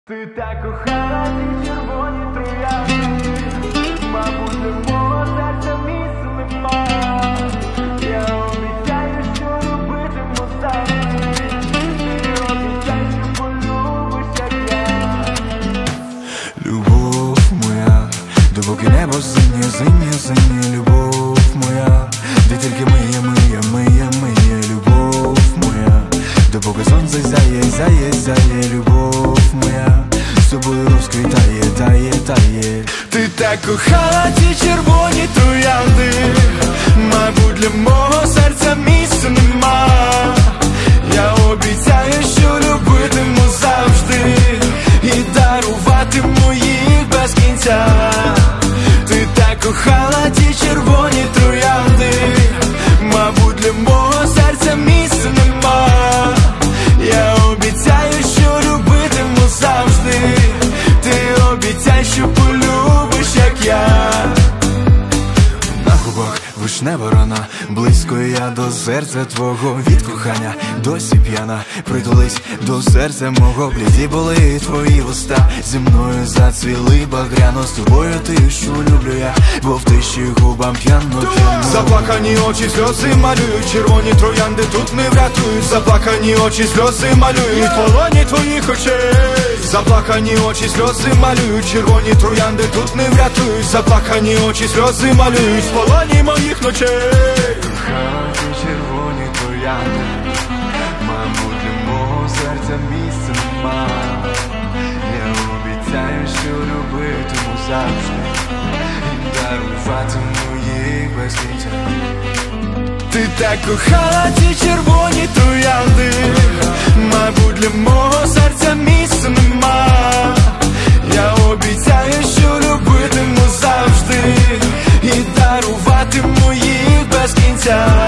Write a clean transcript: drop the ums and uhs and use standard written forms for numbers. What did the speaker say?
Ти так кохала ті червоні троянди, мабуть, для мого серця місця нема. Я обіцяю, що робитиму завжди. Ти обіцяй, що полюбиш, як я. Любов моя, допоки небо синє, синє, синє. Любов моя, ти тільки моя любов моя. Допоки сонце зяє, зяє, зяє. Любов моя, з тобою розквітає, тає, тає. Ти так кохала ті червоні троянди, мабуть, для мого серця місця нема. Я обіцяю, що любитиму завжди і даруватиму їх без кінця. Ти так кохала ті червоні троянди, мабуть, для мого серця місця нема. Я обіцяю, що любитиму завжди. Ти обіцяй, що полюбиш, як я. На губах вишнева рана, близько я до серця твого. Від кохання досі п'яна, притулись до серця мого. Бліді були твої вуста, зі мною зацвіли багряно. З тобою тишу люблю я, бо в тиші губам п'яно. Заплакані очі сльози малюють, червоні троянди тут не врятують. Заплакані очі сльози малюють, в полоні твоїх очей. Заплакані очі сльози малюють, червоні троянди тут не врятують. Заплакані очі сльози малюють, в полоні моїх ночей. Кохала ті червоні троянди, мабуть, для мого серця місця нема. Я обіцяю, що любитиму завжди і даруватиму їх без кінця. Ти так кохала ті червоні троянди, мабуть, для мого серця місця нема. Я обіцяю, що любитиму завжди і даруватиму їх без кінця.